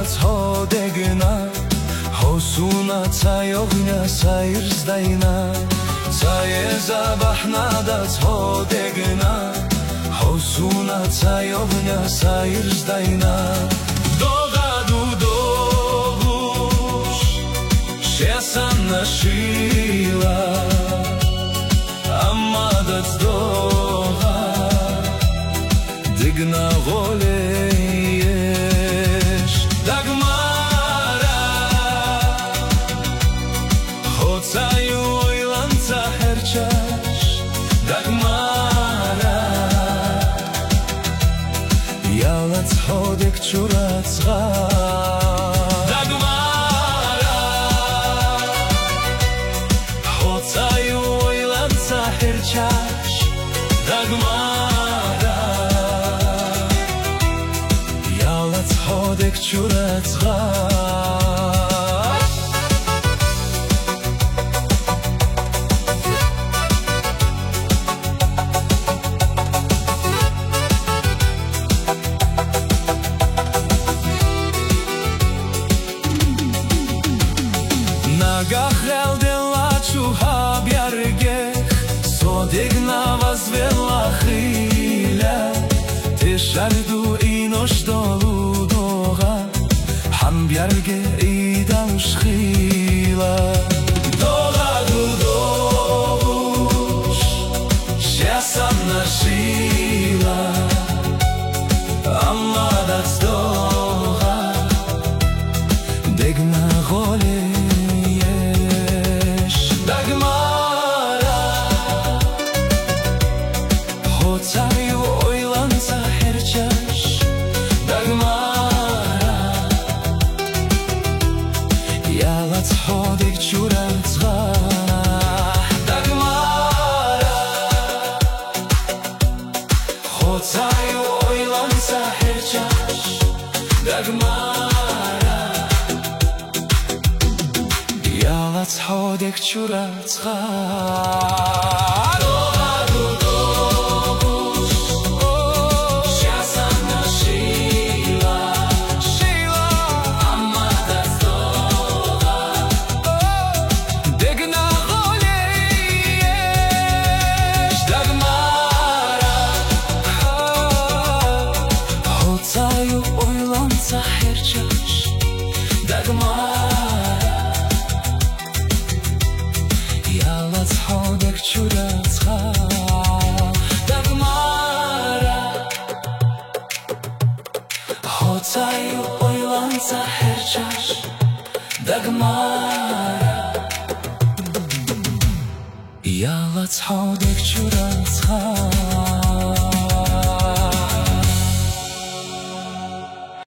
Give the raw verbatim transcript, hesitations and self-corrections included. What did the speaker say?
amadac hodegna Hosuna cayogna sayrzdaina Caje zabahnadac hodegna Hosuna cayogna sayrzdaina Dogadu dogush Shesan nashila Amadac doga Digna goleyesh Dagmara Hotayu oylanta herchash Dagmara Yalat hodek churatzga Dagmara Hotayu oylanta herchash Dagmara Hodek churatzga Nagach eldela chuha bjargech Sodigna vazvela chila Teshardu inosh dolu Han bjarge idan schila Dogadu dogush Shesan nashila Amadac doga Degna goleyesh Dagmara Hotayu oylanta herchash Dagmara Yalat hodek churatzga Dagmara Hotayu oylanta herchash Dagmara Yalat hodek churatzga Dogadu dogush Shesan nashila Amadac doga Degna goleyesh Dagmara Hotayu oylanta herchash Dagmara Yalat hodek churatzga Dagmara Hotayu oylanta herchash Dagmara Yalat hodek churatzga